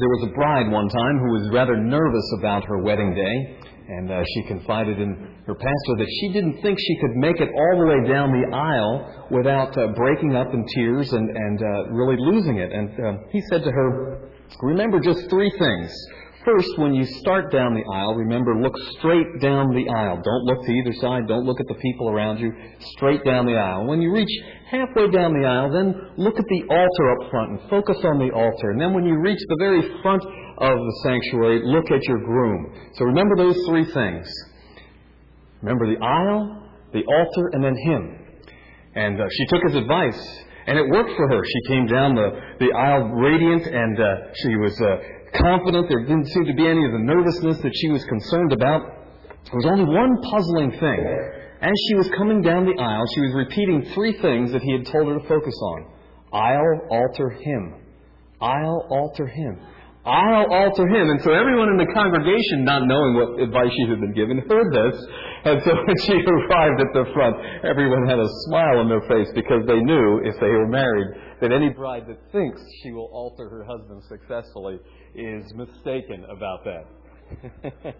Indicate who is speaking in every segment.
Speaker 1: There was a bride one time who was rather nervous about her wedding day, and she confided in her pastor that she didn't think she could make it all the way down the aisle without breaking up in tears and really losing it. And he said to her, remember just three things. First, when you start down the aisle, remember, look straight down the aisle. Don't look to either side. Don't look at the people around you. Straight down the aisle. When you reach halfway down the aisle, then look at the altar up front and focus on the altar. And then when you reach the very front of the sanctuary, look at your groom. So remember those three things. Remember the aisle, the altar, and then him. And she took his advice, and it worked for her. She came down the aisle radiant, and she was confident. There didn't seem to be any of the nervousness that she was concerned about. There was only one puzzling thing. As she was coming down the aisle, she was repeating three things that he had told her to focus on. Aisle, altar, him. Aisle, altar, him. Aisle, altar, him. And so everyone in the congregation, not knowing what advice she had been given, heard this. And so when she arrived at the front, everyone had a smile on their face because they knew, if they were married, that any bride that thinks she will alter her husband successfully is mistaken about that.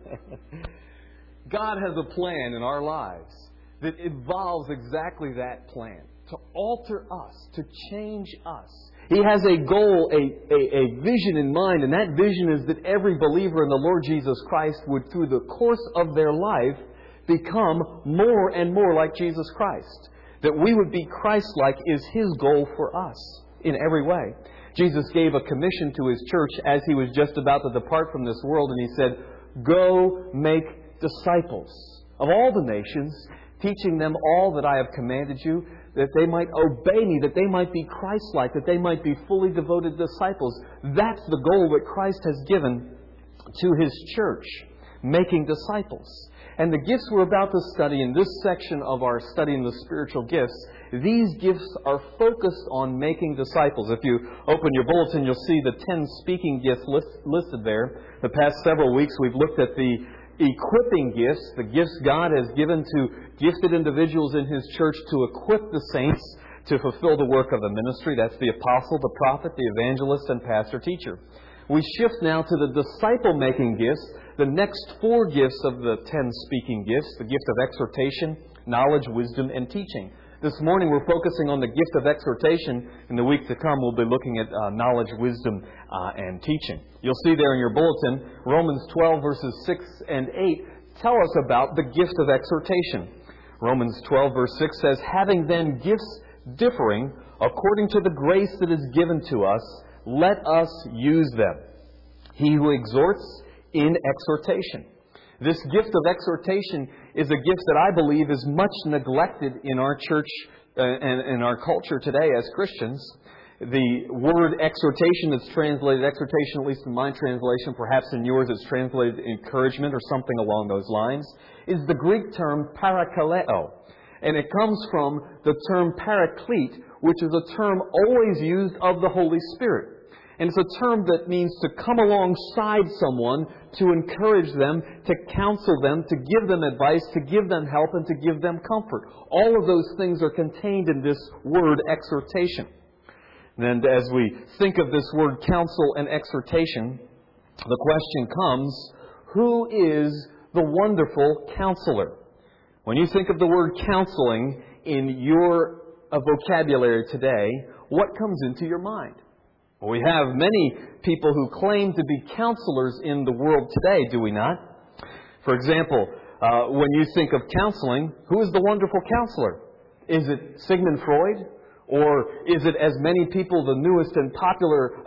Speaker 1: God has a plan in our lives that involves exactly that plan, to alter us, to change us. He has a goal, a vision in mind, and that vision is that every believer in the Lord Jesus Christ would, through the course of their life, become more and more like Jesus Christ. That we would be Christ-like is His goal for us in every way. Jesus gave a commission to His church as He was just about to depart from this world, and He said, "Go make disciples of all the nations, teaching them all that I have commanded you, that they might obey me, that they might be Christ-like, that they might be fully devoted disciples." That's the goal that Christ has given to His church, making disciples. And the gifts we're about to study in this section of our study in the spiritual gifts, these gifts are focused on making disciples. If you open your bulletin, you'll see the 10 speaking gifts listed there. The past several weeks we've looked at the equipping gifts, the gifts God has given to gifted individuals in His church to equip the saints to fulfill the work of the ministry. That's the apostle, the prophet, the evangelist, and pastor-teacher. We shift now to the disciple-making gifts, the next 4 gifts of the 10 speaking gifts, the gift of exhortation, knowledge, wisdom, and teaching. This morning we're focusing on the gift of exhortation. In the week to come we'll be looking at knowledge, wisdom, and teaching. You'll see there in your bulletin, Romans 12 verses 6 and 8 tell us about the gift of exhortation. Romans 12 verse 6 says, "Having then gifts differing according to the grace that is given to us, let us use them. He who exhorts in exhortation." This gift of exhortation is a gift that I believe is much neglected in our church and in our culture today as Christians. The word exhortation is translated exhortation, at least in my translation, perhaps in yours it's translated encouragement or something along those lines, is the Greek term parakaleo. And it comes from the term paraclete, which is a term always used of the Holy Spirit. And it's a term that means to come alongside someone, to encourage them, to counsel them, to give them advice, to give them help, and to give them comfort. All of those things are contained in this word exhortation. And as we think of this word counsel and exhortation, the question comes, who is the wonderful counselor? When you think of the word counseling in your vocabulary today, what comes into your mind? Well, we have many people who claim to be counselors in the world today, do we not? For example, when you think of counseling, who is the wonderful counselor? Is it Sigmund Freud? Or is it, as many people, the newest and popular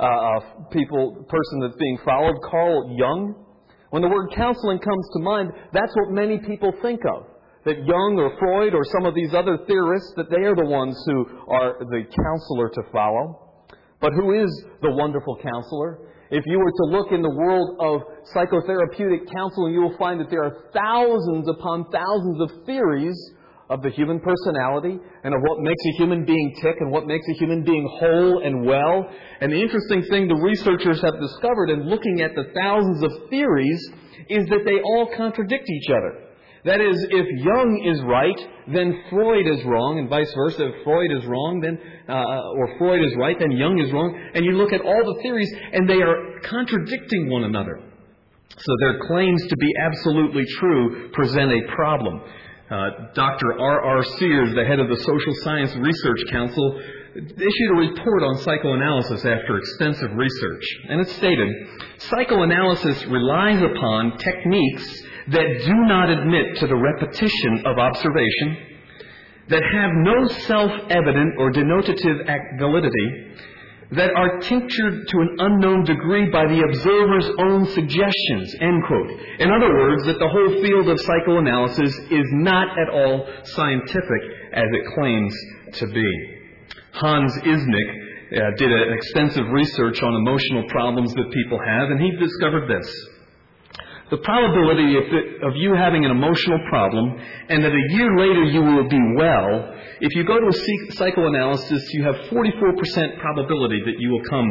Speaker 1: person that's being followed, Carl Jung? When the word counseling comes to mind, that's what many people think of. That Jung or Freud or some of these other theorists, that they are the ones who are the counselor to follow. But who is the wonderful counselor? If you were to look in the world of psychotherapeutic counseling, you will find that there are thousands upon thousands of theories of the human personality and of what makes a human being tick and what makes a human being whole and well. And the interesting thing the researchers have discovered in looking at the thousands of theories is that they all contradict each other. That is, if Jung is right, then Freud is wrong, and vice versa. If Freud is wrong, then or Freud is right, then Jung is wrong. And you look at all the theories, and they are contradicting one another. So their claims to be absolutely true present a problem. Dr. R.R. Sears, the head of the Social Science Research Council, issued a report on psychoanalysis after extensive research. And it stated, psychoanalysis relies upon techniques that do not admit to the repetition of observation, that have no self-evident or denotative validity, that are tinctured to an unknown degree by the observer's own suggestions, end quote. In other words, that the whole field of psychoanalysis is not at all scientific as it claims to be. Hans Isnik did an extensive research on emotional problems that people have, and he discovered this. The probability of you having an emotional problem and that a year later you will be well, if you go to a psychoanalysis, you have 44% probability that you will come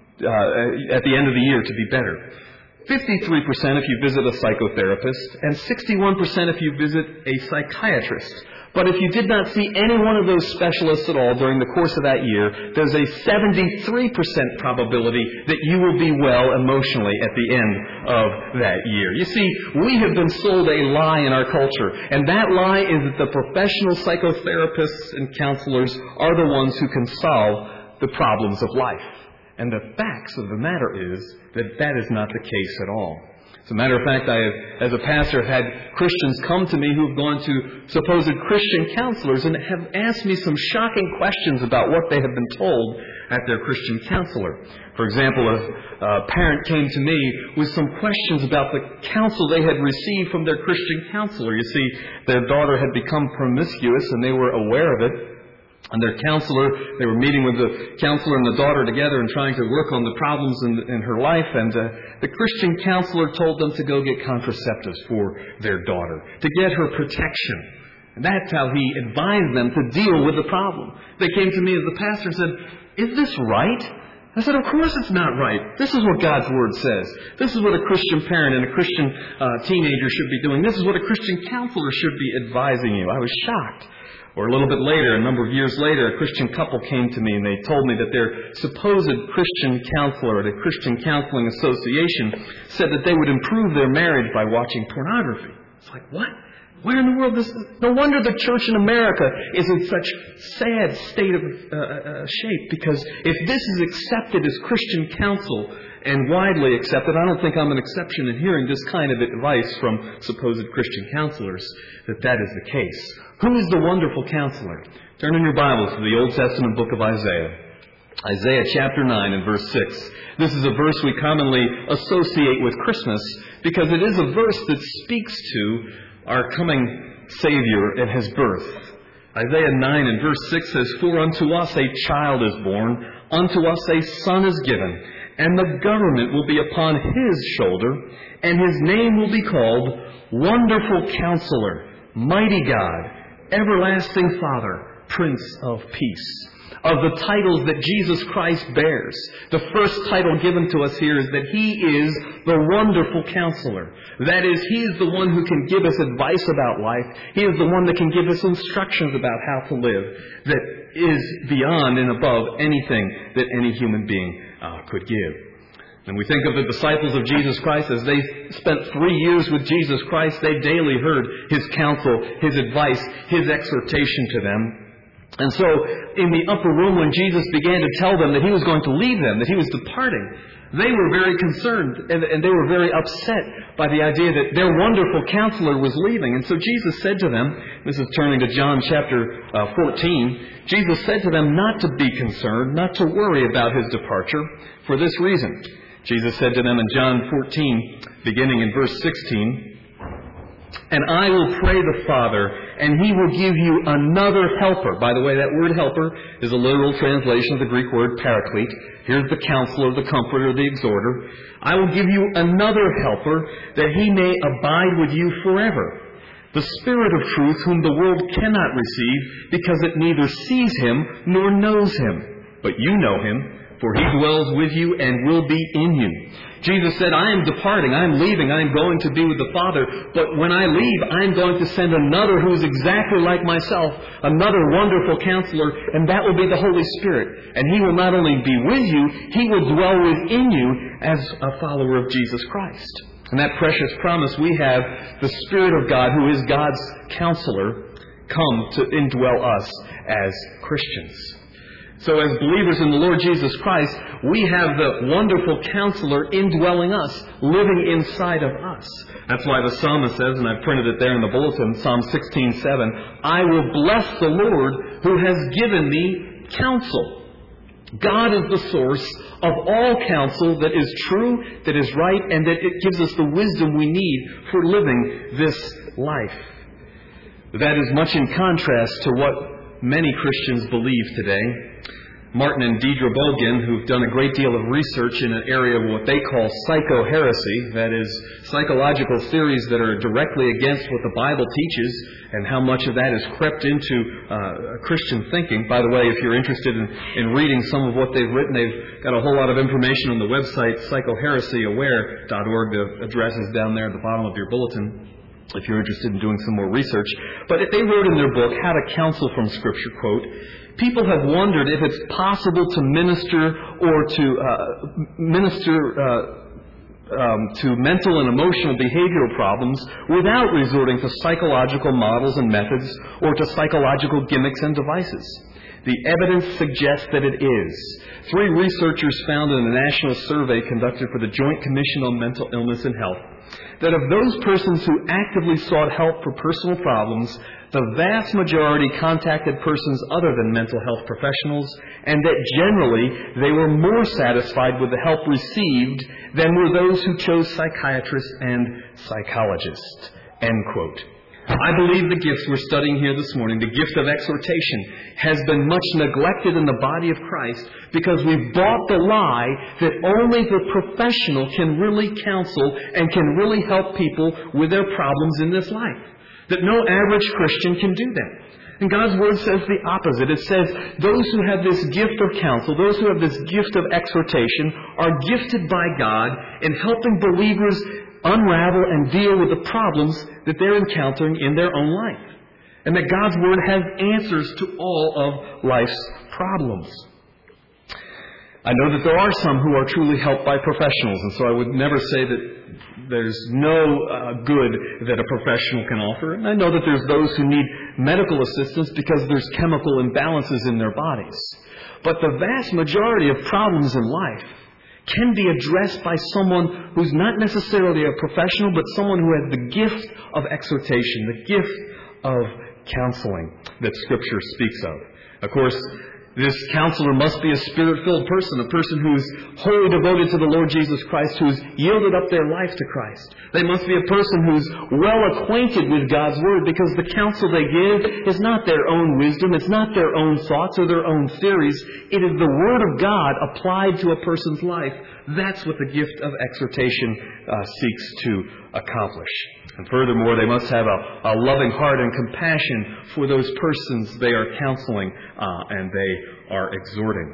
Speaker 1: at the end of the year to be better. 53% if you visit a psychotherapist, and 61% if you visit a psychiatrist. But if you did not see any one of those specialists at all during the course of that year, there's a 73% probability that you will be well emotionally at the end of that year. You see, we have been sold a lie in our culture, and that lie is that the professional psychotherapists and counselors are the ones who can solve the problems of life. And the facts of the matter is that that is not the case at all. As a matter of fact, I have, as a pastor, have had Christians come to me who have gone to supposed Christian counselors and have asked me some shocking questions about what they have been told at their Christian counselor. For example, a parent came to me with some questions about the counsel they had received from their Christian counselor. You see, their daughter had become promiscuous and they were aware of it. And their counselor, they were meeting with the counselor and the daughter together and trying to work on the problems in her life. And the Christian counselor told them to go get contraceptives for their daughter, to get her protection. And that's how he advised them to deal with the problem. They came to me as the pastor and said, "Is this right?" I said, "Of course it's not right. This is what God's Word says. This is what a Christian parent and a Christian teenager should be doing. This is what a Christian counselor should be advising you." I was shocked. Or a little bit later, a number of years later, a Christian couple came to me and they told me that their supposed Christian counselor at a Christian counseling association said that they would improve their marriage by watching pornography. It's like, what? Where in the world is this? No wonder the church in America is in such sad state of shape, because if this is accepted as Christian counsel and widely accepted, I don't think I'm an exception in hearing this kind of advice from supposed Christian counselors, that is the case. Who is the wonderful counselor? Turn in your Bibles to the Old Testament book of Isaiah. Isaiah chapter 9 and verse 6. This is a verse we commonly associate with Christmas because it is a verse that speaks to our coming Savior at His birth. Isaiah 9 and verse 6 says, "For unto us a child is born, unto us a son is given, and the government will be upon His shoulder, and His name will be called Wonderful Counselor, Mighty God, Everlasting Father, Prince of Peace." Of the titles that Jesus Christ bears, the first title given to us here is that He is the Wonderful Counselor. That is, He is the one who can give us advice about life. He is the one that can give us instructions about how to live that is beyond and above anything that any human being could give. And we think of the disciples of Jesus Christ as they spent 3 years with Jesus Christ. They daily heard His counsel, His advice, His exhortation to them. And so, in the upper room, when Jesus began to tell them that He was going to leave them, that He was departing, they were very concerned and they were very upset by the idea that their wonderful counselor was leaving. And so Jesus said to them, this is turning to John chapter 14, Jesus said to them not to be concerned, not to worry about His departure, for this reason. Jesus said to them in John 14, beginning in verse 16, "And I will pray the Father, and He will give you another helper." By the way, that word helper is a literal translation of the Greek word paraclete. Here's the counselor, the comforter, the exhorter. "I will give you another helper, that He may abide with you forever. The Spirit of truth, whom the world cannot receive, because it neither sees Him nor knows Him. But you know Him, for He dwells with you and will be in you. Jesus said, I am departing, I am leaving, I am going to be with the Father, but when I leave, I am going to send another who is exactly like myself, another wonderful counselor, and that will be the Holy Spirit. And He will not only be with you, He will dwell within you as a follower of Jesus Christ. And that precious promise we have, the Spirit of God, who is God's counselor, come to indwell us as Christians. So as believers in the Lord Jesus Christ, we have the wonderful counselor indwelling us, living inside of us. That's why the psalmist says, and I've printed it there in the bulletin, Psalm 16:7, I will bless the Lord who has given me counsel. God is the source of all counsel that is true, that is right, and that it gives us the wisdom we need for living this life. That is much in contrast to what many Christians believe today. Martin and Deidre Bogan, who've done a great deal of research in an area of what they call psycho-heresy, that is, psychological theories that are directly against what the Bible teaches, and how much of that has crept into Christian thinking. By the way, if you're interested in reading some of what they've written, they've got a whole lot of information on the website psychoheresyaware.org. The address is down there at the bottom of your bulletin, if you're interested in doing some more research. But they wrote in their book, How to Counsel from Scripture, quote, people have wondered if it's possible to minister to mental and emotional behavioral problems without resorting to psychological models and methods or to psychological gimmicks and devices. The evidence suggests that it is. 3 researchers found in a national survey conducted for the Joint Commission on Mental Illness and Health that of those persons who actively sought help for personal problems, the vast majority contacted persons other than mental health professionals, and that generally they were more satisfied with the help received than were those who chose psychiatrists and psychologists. End quote. I believe the gifts we're studying here this morning, the gift of exhortation, has been much neglected in the body of Christ because we've bought the lie that only the professional can really counsel and can really help people with their problems in this life. That no average Christian can do that. And God's Word says the opposite. It says those who have this gift of counsel, those who have this gift of exhortation, are gifted by God in helping believers unravel and deal with the problems that they're encountering in their own life. And that God's Word has answers to all of life's problems. I know that there are some who are truly helped by professionals, and so I would never say that there's no good that a professional can offer. And I know that there's those who need medical assistance because there's chemical imbalances in their bodies. But the vast majority of problems in life can be addressed by someone who's not necessarily a professional, but someone who has the gift of exhortation, the gift of counseling that Scripture speaks of. Of course, this counselor must be a Spirit-filled person, a person who's wholly devoted to the Lord Jesus Christ, who's yielded up their life to Christ. They must be a person who's well acquainted with God's Word, because the counsel they give is not their own wisdom, it's not their own thoughts or their own theories. It is the Word of God applied to a person's life. That's what the gift of exhortation seeks to accomplish. And furthermore, they must have a loving heart and compassion for those persons they are counseling and they are exhorting.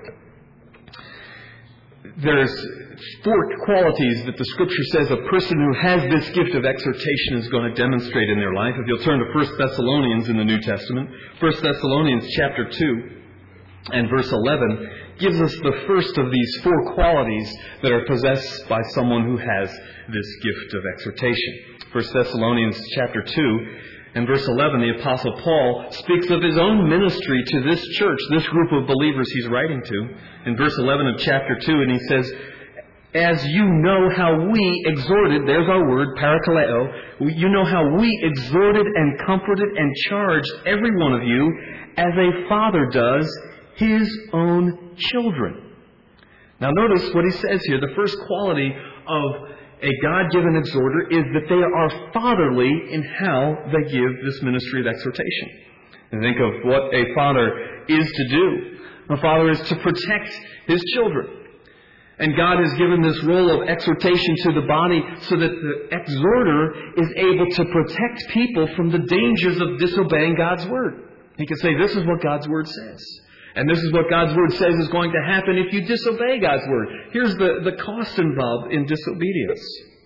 Speaker 1: There's 4 qualities that the Scripture says a person who has this gift of exhortation is going to demonstrate in their life. If you'll turn to 1 Thessalonians in the New Testament, 1 Thessalonians chapter 2 and verse 11 gives us the first of these 4 qualities that are possessed by someone who has this gift of exhortation. 1 Thessalonians chapter 2 and verse 11, the Apostle Paul speaks of his own ministry to this church, this group of believers he's writing to. In verse 11 of chapter 2, and he says, as you know how we exhorted, there's our word, parakaleo, you know how we exhorted and comforted and charged every one of you as a father does his own children. Now notice what he says here. The first quality of a God-given exhorter is that they are fatherly in how they give this ministry of exhortation. And think of what a father is to do. A father is to protect his children. And God has given this role of exhortation to the body so that the exhorter is able to protect people from the dangers of disobeying God's Word. He can say, this is what God's Word says. And this is what God's Word says is going to happen if you disobey God's Word. Here's the cost involved in disobedience.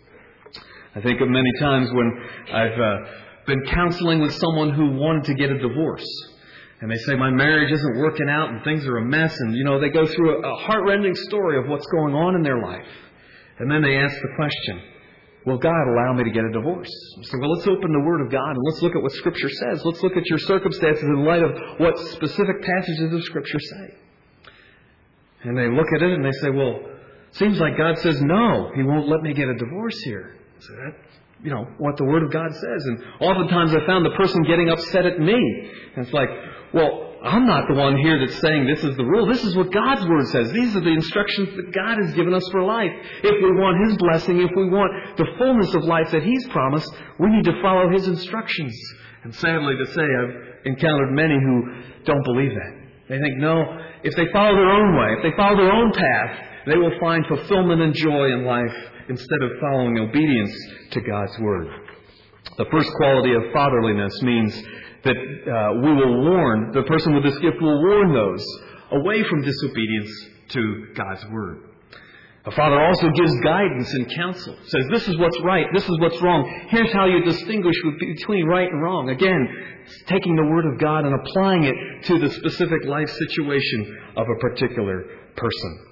Speaker 1: I think of many times when I've been counseling with someone who wanted to get a divorce. And they say, my marriage isn't working out and things are a mess. And, they go through a heart-rending story of what's going on in their life. And then they ask the question, will God allow me to get a divorce? So, well, let's open the Word of God and let's look at what Scripture says. Let's look at your circumstances in light of what specific passages of Scripture say. And they look at it and they say, well, seems like God says, no, He won't let me get a divorce here. So that's, what the Word of God says. And oftentimes I found the person getting upset at me. And it's like, well, I'm not the one here that's saying this is the rule. This is what God's Word says. These are the instructions that God has given us for life. If we want His blessing, if we want the fullness of life that He's promised, we need to follow His instructions. And sadly to say, I've encountered many who don't believe that. They think, no, if they follow their own way, if they follow their own path, they will find fulfillment and joy in life instead of following obedience to God's Word. The first quality of fatherliness means that we will warn, the person with this gift will warn those away from disobedience to God's Word. A father also gives guidance and counsel. Says, this is what's right, this is what's wrong. Here's how you distinguish between right and wrong. Again, taking the Word of God and applying it to the specific life situation of a particular person.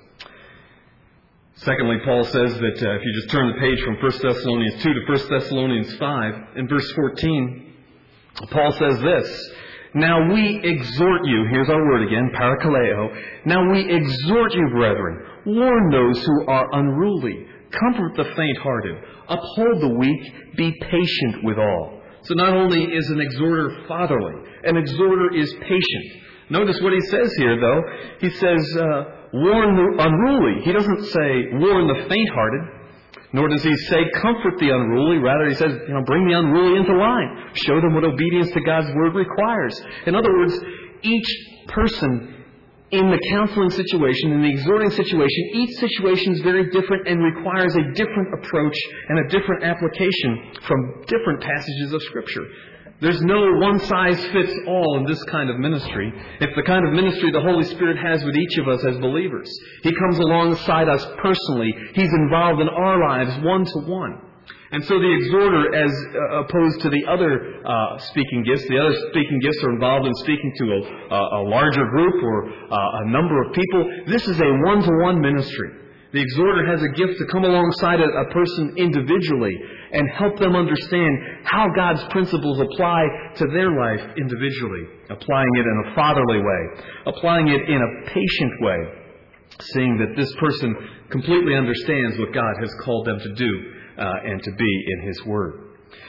Speaker 1: Secondly, Paul says that if you just turn the page from 1 Thessalonians 2 to 1 Thessalonians 5, in verse 14, Paul says this, now we exhort you, here's our word again, parakaleo, now we exhort you, brethren, warn those who are unruly, comfort the faint-hearted, uphold the weak, be patient with all. So not only is an exhorter fatherly, an exhorter is patient. Notice what he says here, though. He says, warn the unruly. He doesn't say, warn the faint-hearted. Nor does he say, comfort the unruly. Rather, he says, bring the unruly into line. Show them what obedience to God's Word requires. In other words, each person in the counseling situation, in the exhorting situation, each situation is very different and requires a different approach and a different application from different passages of Scripture. There's no one-size-fits-all in this kind of ministry. It's the kind of ministry the Holy Spirit has with each of us as believers. He comes alongside us personally. He's involved in our lives one-to-one. And so the exhorter, as opposed to the other speaking gifts, the other speaking gifts are involved in speaking to a larger group or a number of people. This is a one-to-one ministry. The exhorter has a gift to come alongside a person individually and help them understand how God's principles apply to their life individually, applying it in a fatherly way, applying it in a patient way, seeing that this person completely understands what God has called them to do and to be in His Word.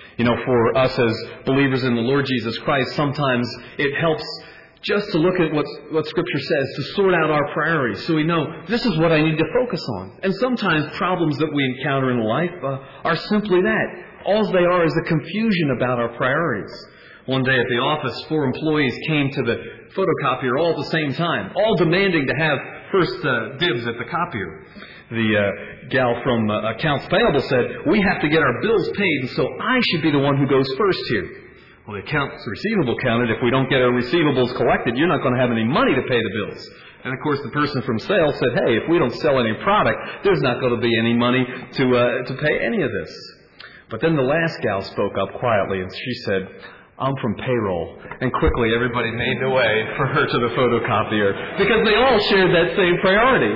Speaker 1: For us as believers in the Lord Jesus Christ, sometimes it helps just to look at what Scripture says, to sort out our priorities so we know this is what I need to focus on. And sometimes problems that we encounter in life are simply that. All they are is a confusion about our priorities. One day at the office, 4 employees came to the photocopier all at the same time, all demanding to have first dibs at the copier. The gal from Accounts Payable said, we have to get our bills paid, and so I should be the one who goes first here. Well, the accounts receivable counted. If we don't get our receivables collected, you're not going to have any money to pay the bills. And, of course, the person from sales said, hey, if we don't sell any product, there's not going to be any money to pay any of this. But then the last gal spoke up quietly, and she said, I'm from payroll. And quickly everybody made their way for her to the photocopier because they all shared that same priority.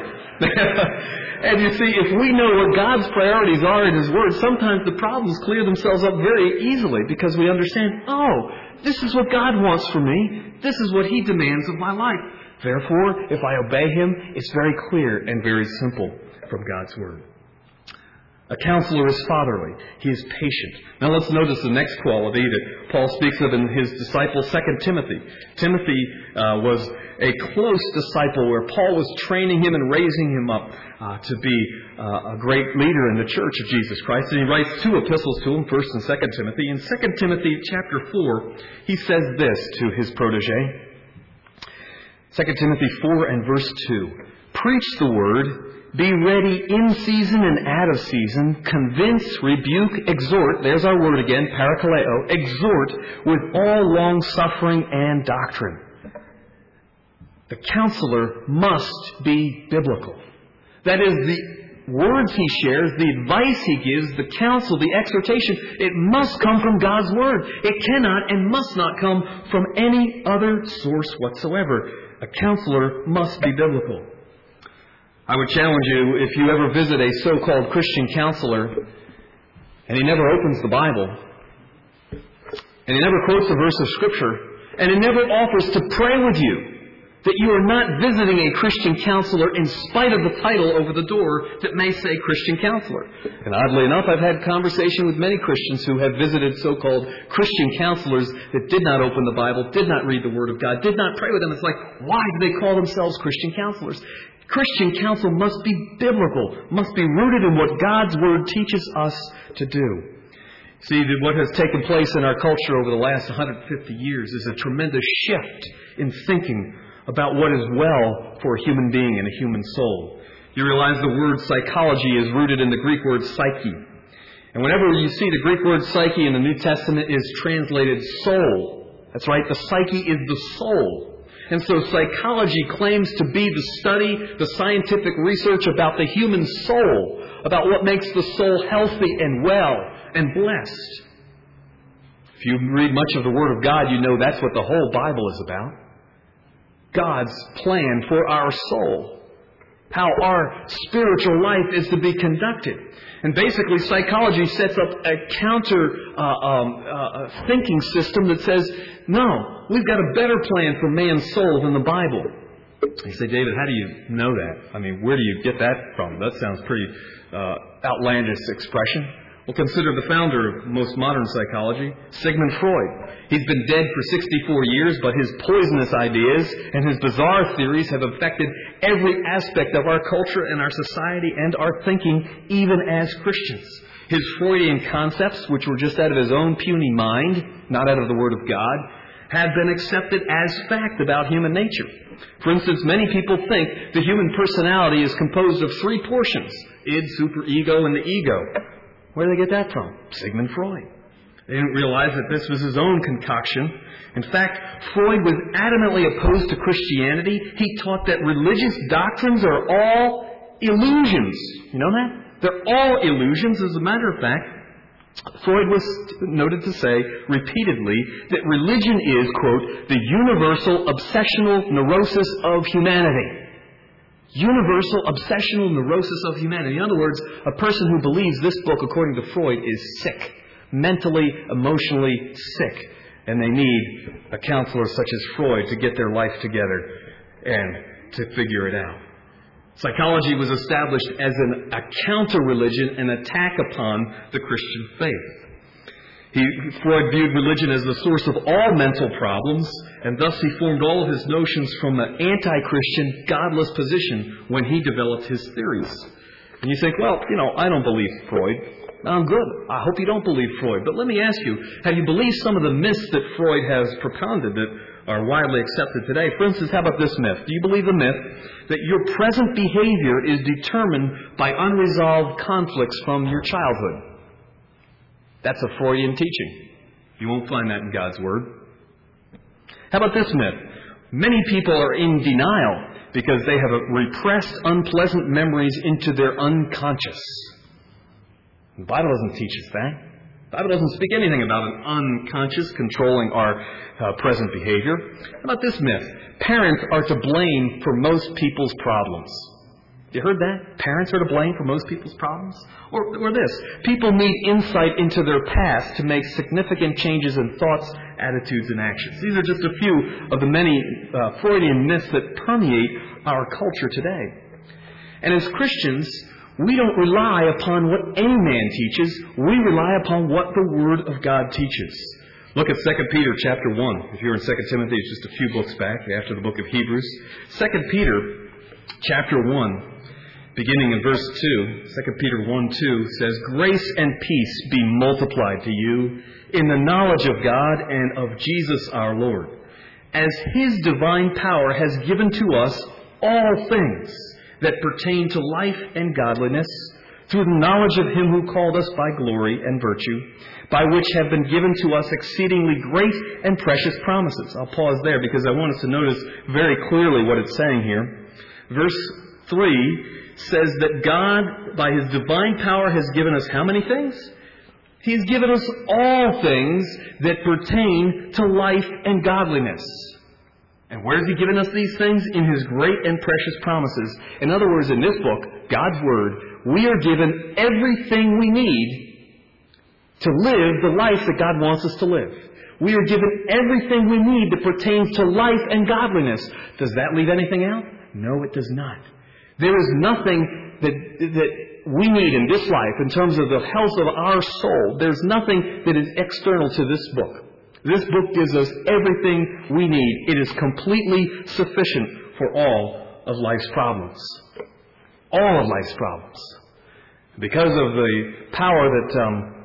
Speaker 1: And you see, if we know what God's priorities are in His Word, sometimes the problems clear themselves up very easily because we understand, this is what God wants for me. This is what He demands of my life. Therefore, if I obey Him, it's very clear and very simple from God's Word. A counselor is fatherly. He is patient. Now let's notice the next quality that Paul speaks of in his disciple, 2 Timothy. Timothy was a close disciple where Paul was training him and raising him up to be a great leader in the church of Jesus Christ. And he writes 2 epistles to him, 1 and 2 Timothy. In 2 Timothy chapter 4, he says this to his protege. 2 Timothy 4 and verse 2. Preach the word. Be ready in season and out of season. Convince, rebuke, exhort. There's our word again, parakaleo. Exhort with all long-suffering and doctrine. The counselor must be biblical. That is, the words he shares, the advice he gives, the counsel, the exhortation, it must come from God's Word. It cannot and must not come from any other source whatsoever. A counselor must be biblical. I would challenge you, if you ever visit a so-called Christian counselor, and he never opens the Bible, and he never quotes a verse of Scripture, and he never offers to pray with you, that you are not visiting a Christian counselor in spite of the title over the door that may say Christian counselor. And oddly enough, I've had conversation with many Christians who have visited so-called Christian counselors that did not open the Bible, did not read the Word of God, did not pray with them. It's like, why do they call themselves Christian counselors? Christian counsel must be biblical, must be rooted in what God's Word teaches us to do. See, what has taken place in our culture over the last 150 years is a tremendous shift in thinking about what is well for a human being and a human soul. You realize the word psychology is rooted in the Greek word psyche. And whenever you see the Greek word psyche in the New Testament is translated soul. That's right, the psyche is the soul. And so psychology claims to be the study, the scientific research about the human soul, about what makes the soul healthy and well and blessed. If you read much of the Word of God, you know that's what the whole Bible is about. God's plan for our soul. How our spiritual life is to be conducted. And basically, psychology sets up a counter thinking system that says, no, we've got a better plan for man's soul than the Bible. You say, David, how do you know that? I mean, where do you get that from? That sounds pretty outlandish expression. Well, consider the founder of most modern psychology, Sigmund Freud. He's been dead for 64 years, but his poisonous ideas and his bizarre theories have affected every aspect of our culture and our society and our thinking, even as Christians. His Freudian concepts, which were just out of his own puny mind, not out of the Word of God, have been accepted as fact about human nature. For instance, many people think the human personality is composed of three portions: id, superego, and the ego. Where did they get that from? Sigmund Freud. They didn't realize that this was his own concoction. In fact, Freud was adamantly opposed to Christianity. He taught that religious doctrines are all illusions. You know that? They're all illusions. As a matter of fact, Freud was noted to say repeatedly that religion is, quote, the universal obsessional neurosis of humanity. Universal obsessional neurosis of humanity. In other words, a person who believes this book, according to Freud, is sick. Mentally, emotionally sick. And they need a counselor such as Freud to get their life together and to figure it out. Psychology was established as a counter-religion, an attack upon the Christian faith. Freud viewed religion as the source of all mental problems, and thus he formed all of his notions from an anti-Christian, godless position when he developed his theories. And you think, well, I don't believe Freud. I'm good. I hope you don't believe Freud. But let me ask you, have you believed some of the myths that Freud has propounded that are widely accepted today? For instance, how about this myth? Do you believe the myth that your present behavior is determined by unresolved conflicts from your childhood? That's a Freudian teaching. You won't find that in God's Word. How about this myth? Many people are in denial because they have repressed unpleasant memories into their unconscious. The Bible doesn't teach us that. The Bible doesn't speak anything about an unconscious controlling our present behavior. How about this myth? Parents are to blame for most people's problems. You heard that? Parents are to blame for most people's problems? Or this, people need insight into their past to make significant changes in thoughts, attitudes, and actions. These are just a few of the many Freudian myths that permeate our culture today. And as Christians, we don't rely upon what any man teaches. We rely upon what the Word of God teaches. Look at 2 Peter chapter 1. If you're in 2 Timothy, it's just a few books back after the book of Hebrews. 2 Peter chapter 1. Beginning in verse 2, 2 Peter 1:2 says, "Grace and peace be multiplied to you in the knowledge of God and of Jesus our Lord, as His divine power has given to us all things that pertain to life and godliness,
Speaker 2: through the knowledge of Him who called us by glory and virtue, by which have been given to us exceedingly great and precious promises. I'll pause there because I want us to notice very clearly what it's saying here. Verse 3 says that God, by His divine power, has given us how many things? He's given us all things that pertain to life and godliness. And where has He given us these things? In His great and precious promises. In other words, in this book, God's Word, we are given everything we need to live the life that God wants us to live. We are given everything we need that pertains to life and godliness. Does that leave anything out? No, it does not. There is nothing that we need in this life in terms of the health of our soul. There's nothing that is external to this book. This book gives us everything we need. It is completely sufficient for all of life's problems. All of life's problems. Because of the power that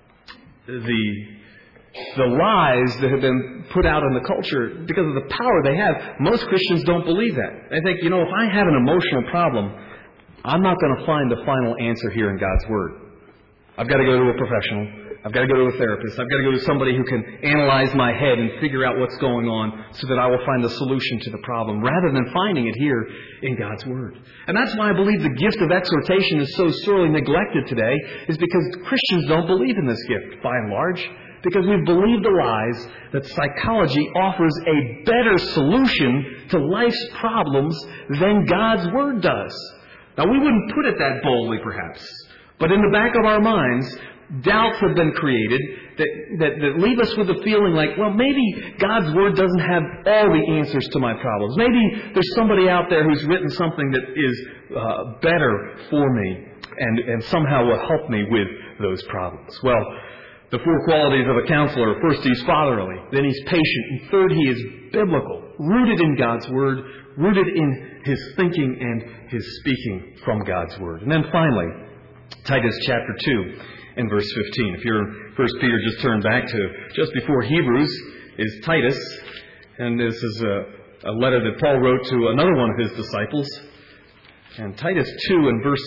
Speaker 2: the lies that have been put out in the culture, because of the power they have, most Christians don't believe that. They think, if I have an emotional problem, I'm not going to find the final answer here in God's Word. I've got to go to a professional. I've got to go to a therapist. I've got to go to somebody who can analyze my head and figure out what's going on so that I will find the solution to the problem, rather than finding it here in God's Word. And that's why I believe the gift of exhortation is so sorely neglected today, is because Christians don't believe in this gift, by and large, because we've believed the lies that psychology offers a better solution to life's problems than God's Word does. Now, we wouldn't put it that boldly, perhaps, but in the back of our minds, doubts have been created that leave us with a feeling like, well, maybe God's Word doesn't have all the answers to my problems. Maybe there's somebody out there who's written something that is better for me and somehow will help me with those problems. Well, the four qualities of a counselor: first, he's fatherly, then he's patient, and third, he is biblical, rooted in God's Word, rooted in his thinking and his speaking from God's Word. And then finally, Titus chapter 2 and verse 15. If you're in 1 Peter, just turn back to just before Hebrews is Titus. And this is a letter that Paul wrote to another one of his disciples. And Titus 2 and verse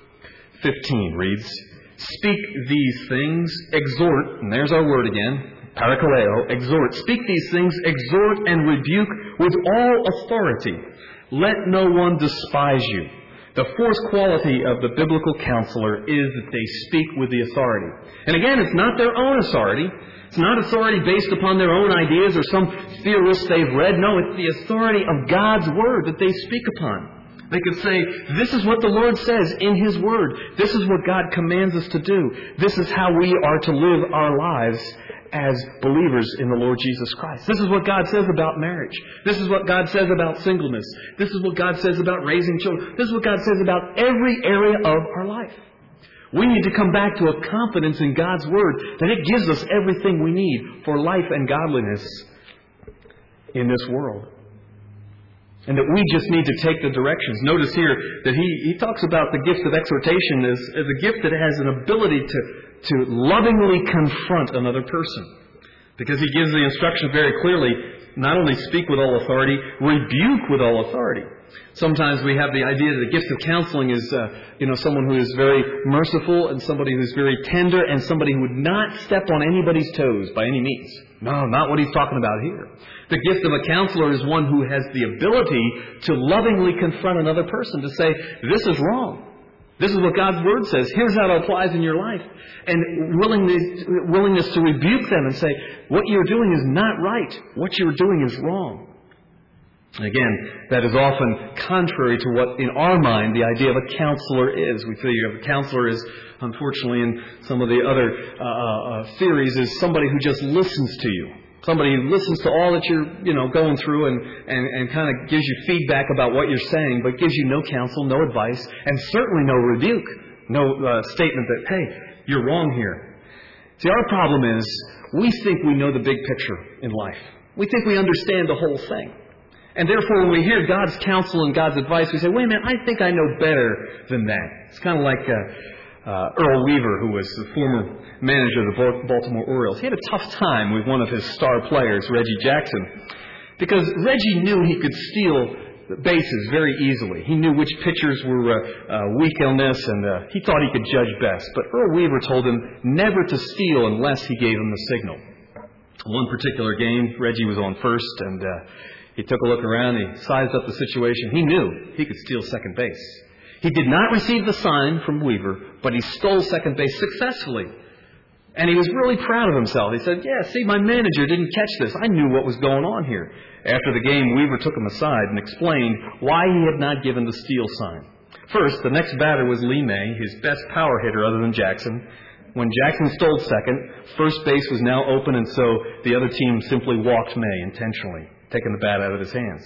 Speaker 2: 15 reads, "Speak these things, exhort," and there's our word again, parakaleo, exhort. "Speak these things, exhort and rebuke with all authority. Let no one despise you." The fourth quality of the biblical counselor is that they speak with the authority. And again, it's not their own authority. It's not authority based upon their own ideas or some theorist they've read. No, it's the authority of God's Word that they speak upon. They could say, this is what the Lord says in His Word. This is what God commands us to do. This is how we are to live our lives as believers in the Lord Jesus Christ. This is what God says about marriage. This is what God says about singleness. This is what God says about raising children. This is what God says about every area of our life. We need to come back to a confidence in God's Word that it gives us everything we need for life and godliness in this world. And that we just need to take the directions. Notice here that he talks about the gift of exhortation as a gift that has an ability to lovingly confront another person. Because he gives the instruction very clearly, not only speak with all authority, rebuke with all authority. Sometimes we have the idea that the gift of counseling is someone who is very merciful and somebody who is very tender and somebody who would not step on anybody's toes by any means. No, not what he's talking about here. The gift of a counselor is one who has the ability to lovingly confront another person, to say, this is wrong. This is what God's Word says. Here's how it applies in your life. And willingness to rebuke them and say, what you're doing is not right. What you're doing is wrong. And again, that is often contrary to what, in our mind, the idea of a counselor is. We figure of a counselor is, unfortunately, in some of the other theories, is somebody who just listens to you. Somebody who listens to all that you're going through and kind of gives you feedback about what you're saying, but gives you no counsel, no advice, and certainly no rebuke, no statement that, hey, you're wrong here. See, our problem is we think we know the big picture in life. We think we understand the whole thing. And therefore, when we hear God's counsel and God's advice, we say, wait a minute, I think I know better than that. It's kind of like Earl Weaver, who was the former manager of the Baltimore Orioles. He had a tough time with one of his star players, Reggie Jackson, because Reggie knew he could steal bases very easily. He knew which pitchers were weak on this, and he thought he could judge best. But Earl Weaver told him never to steal unless he gave him the signal. One particular game, Reggie was on first, and he took a look around. He sized up the situation. He knew he could steal second base. He did not receive the sign from Weaver, but he stole second base successfully. And he was really proud of himself. He said, "Yeah, see, my manager didn't catch this. I knew what was going on here." After the game, Weaver took him aside and explained why he had not given the steal sign. First, the next batter was Lee May, his best power hitter other than Jackson. When Jackson stole second, first base was now open, and so the other team simply walked May intentionally, taking the bat out of his hands.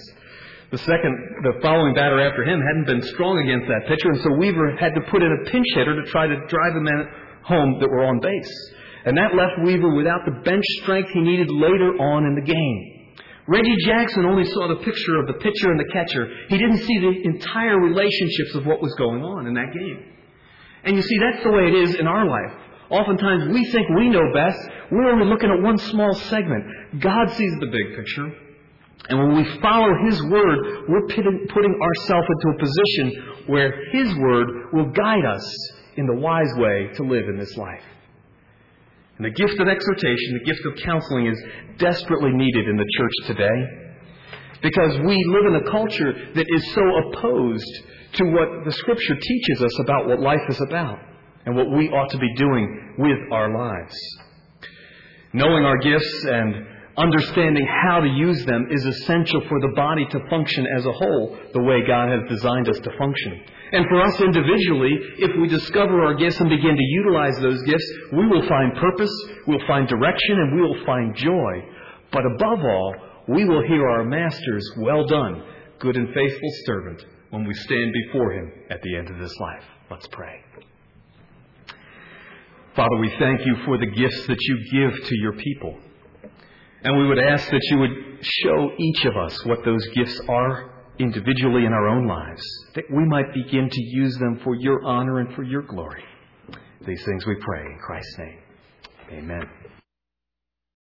Speaker 2: The following batter after him hadn't been strong against that pitcher, and so Weaver had to put in a pinch hitter to try to drive the men home that were on base. And that left Weaver without the bench strength he needed later on in the game. Reggie Jackson only saw the picture of the pitcher and the catcher. He didn't see the entire relationships of what was going on in that game. And you see, that's the way it is in our life. Oftentimes we think we know best. We're only looking at one small segment. God sees the big picture. And when we follow His Word, we're putting ourselves into a position where His Word will guide us in the wise way to live in this life. And the gift of exhortation, the gift of counseling is desperately needed in the church today, because we live in a culture that is so opposed to what the Scripture teaches us about what life is about and what we ought to be doing with our lives. Knowing our gifts and understanding how to use them is essential for the body to function as a whole the way God has designed us to function. And for us individually, if we discover our gifts and begin to utilize those gifts, we will find purpose, we'll find direction, and we will find joy. But above all, we will hear our Master's "Well done, good and faithful servant," when we stand before Him at the end of this life. Let's pray. Father, we thank You for the gifts that You give to Your people. And we would ask that You would show each of us what those gifts are individually in our own lives, that we might begin to use them for Your honor and for Your glory. These things we pray in Christ's name. Amen.